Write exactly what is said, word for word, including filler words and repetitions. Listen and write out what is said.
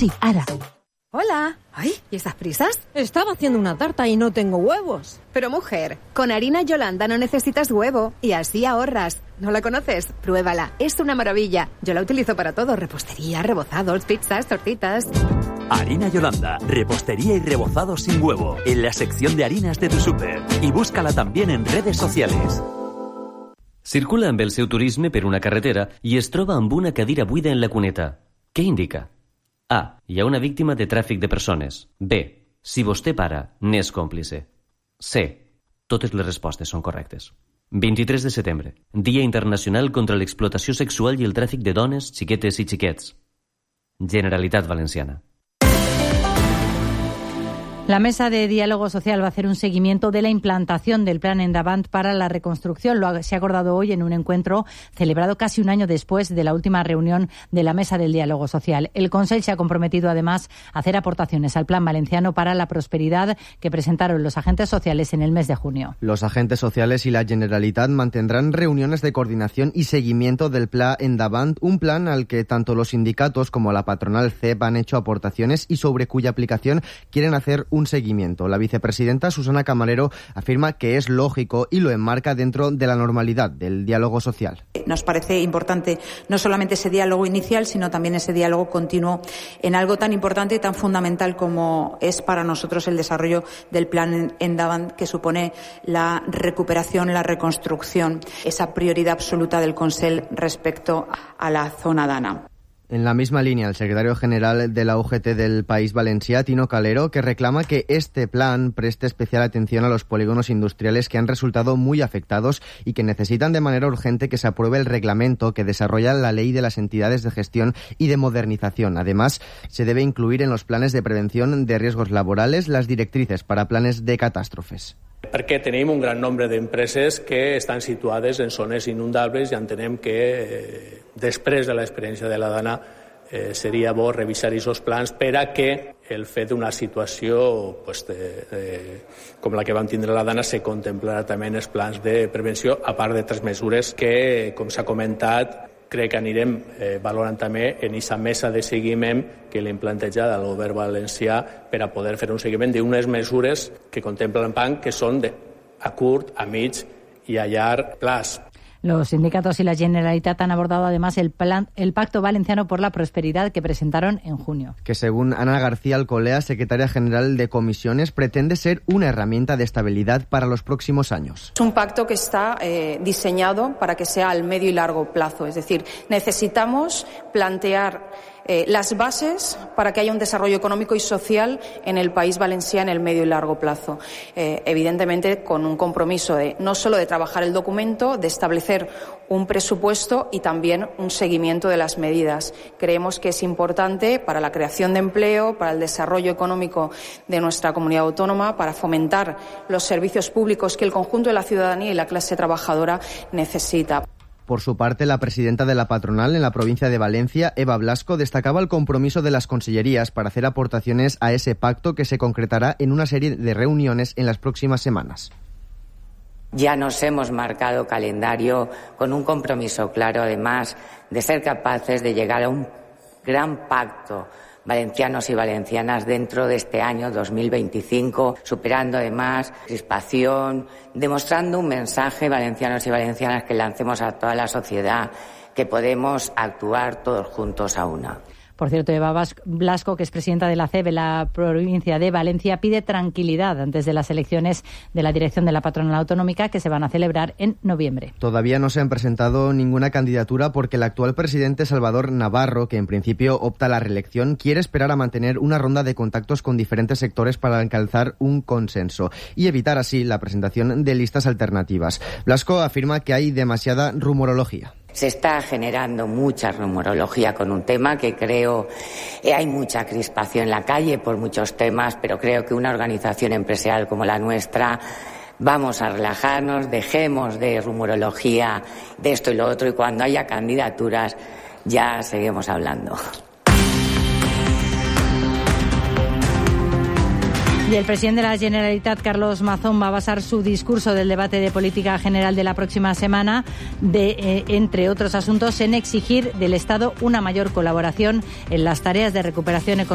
Sí, ara. Hola. Ay, ¿y esas prisas? Estaba haciendo una tarta y no tengo huevos. Pero mujer, con harina Yolanda no necesitas huevo y así ahorras. ¿No la conoces? Pruébala, es una maravilla. Yo la utilizo para todo, repostería, rebozados, pizzas, tortitas. Harina Yolanda, repostería y rebozados sin huevo, en la sección de harinas de tu súper. Y búscala también en redes sociales. Circula amb el seu turisme per una carretera i es troba amb una cadira buida en la cuneta. Què indica? A. Hi ha una víctima de tràfic de persones. B. Si vostè para, n'és còmplice. C. Totes les respostes són correctes. vint-i-tres de setembre, Dia Internacional contra l'explotació sexual i el tràfic de dones, xiquetes i xiquets. Generalitat Valenciana. La Mesa de Diálogo Social va a hacer un seguimiento de la implantación del Plan Endavant para la reconstrucción. Lo ha, se ha acordado hoy en un encuentro celebrado casi un año después de la última reunión de la Mesa del Diálogo Social. El Consell se ha comprometido además a hacer aportaciones al Plan Valenciano para la Prosperidad que presentaron los agentes sociales en el mes de junio. Los agentes sociales y la Generalitat mantendrán reuniones de coordinación y seguimiento del Plan Endavant, un plan al que tanto los sindicatos como la patronal C E P han hecho aportaciones y sobre cuya aplicación quieren hacer un seguimiento. La vicepresidenta Susana Camarero afirma que es lógico y lo enmarca dentro de la normalidad del diálogo social. Nos parece importante no solamente ese diálogo inicial, sino también ese diálogo continuo en algo tan importante y tan fundamental como es para nosotros el desarrollo del Plan Endavant, que supone la recuperación, la reconstrucción, esa prioridad absoluta del Consell respecto a la zona d'Anna. En la misma línea, el secretario general de la U G T del País Valencià, Tino Calero, que reclama que este plan preste especial atención a los polígonos industriales que han resultado muy afectados y que necesitan de manera urgente que se apruebe el reglamento que desarrolla la ley de las entidades de gestión y de modernización. Además, se debe incluir en los planes de prevención de riesgos laborales las directrices para planes de catàstrofes. Perquè tenim un gran nombre d'empreses que estan situades en zones inundables i entenem que eh, després de l'experiència de la Dana eh, seria bo revisar aquests plans per a que el fet d'una situació pues, de, de, com la que vam tindre la Dana se contemplarà també en els plans de prevenció, a part d'altres mesures que, com s'ha comentat, crec que anirem eh, valorant també en aquesta mesa de seguiment que l'hem plantejat al govern valencià per a poder fer un seguiment d'unes mesures que contemplen el plan que són de, a curt, a mig i a llarg plaç. Los sindicatos y la Generalitat han abordado además el plan, el Pacto Valenciano por la Prosperidad que presentaron en junio. Que según Ana García Alcolea, secretaria general de Comisiones, pretende ser una herramienta de estabilidad para los próximos años. Es un pacto que está eh, diseñado para que sea al medio y largo plazo. Es decir, necesitamos plantear Eh, las bases para que haya un desarrollo económico y social en el País Valencià en el medio y largo plazo. Eh, evidentemente, con un compromiso de, no solo de trabajar el documento, de establecer un presupuesto y también un seguimiento de las medidas. Creemos que es importante para la creación de empleo, para el desarrollo económico de nuestra comunidad autónoma, para fomentar los servicios públicos que el conjunto de la ciudadanía y la clase trabajadora necesita. Por su parte, la presidenta de la patronal en la provincia de Valencia, Eva Blasco, destacaba el compromiso de las consellerías para hacer aportaciones a ese pacto que se concretará en una serie de reuniones en las próximas semanas. Ya nos hemos marcado calendario con un compromiso claro, además, de ser capaces de llegar a un gran pacto valencianos y valencianas dentro de este año dos mil veinticinco, superando además crispación, demostrando un mensaje, valencianos y valencianas, que lancemos a toda la sociedad, que podemos actuar todos juntos a una. Por cierto, Eva Blasco, que es presidenta de la C E B en la provincia de Valencia, pide tranquilidad antes de las elecciones de la dirección de la patronal autonómica que se van a celebrar en noviembre. Todavía no se han presentado ninguna candidatura porque el actual presidente Salvador Navarro, que en principio opta a la reelección, quiere esperar a mantener una ronda de contactos con diferentes sectores para alcanzar un consenso y evitar así la presentación de listas alternativas. Blasco afirma que hay demasiada rumorología. Se está generando mucha rumorología con un tema que creo eh, hay mucha crispación en la calle por muchos temas, pero creo que una organización empresarial como la nuestra vamos a relajarnos, dejemos de rumorología de esto y lo otro, y cuando haya candidaturas ya seguimos hablando. Y el presidente de la Generalitat, Carlos Mazón, va a basar su discurso del debate de política general de la próxima semana, de, eh, entre otros asuntos, en exigir del Estado una mayor colaboración en las tareas de recuperación económica